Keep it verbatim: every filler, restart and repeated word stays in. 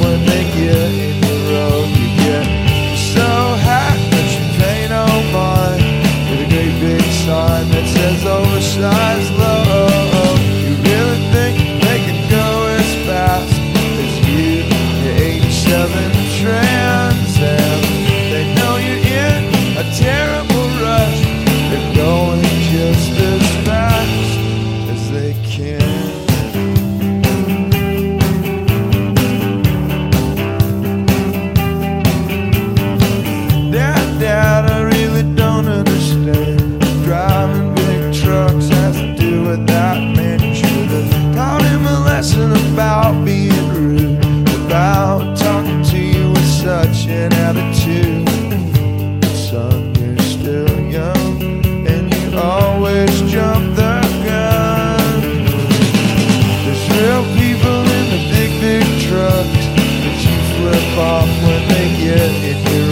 when they get in the road. You get so hot that you pay no mind with a great big sign that says oversized love. You really think they can go as fast as you? You're eighty-seven Trans Am. They know you're in a terrible rush. They're going just as fast as they can. Dad, Dad, I really don't understand. Driving big trucks has to do with that man. You should have taught him a lesson about being rude, about talking to you with such an attitude. But son, you're still young, and you always jump the gun. There's real people in the big, big trucks that you flip off when they get in your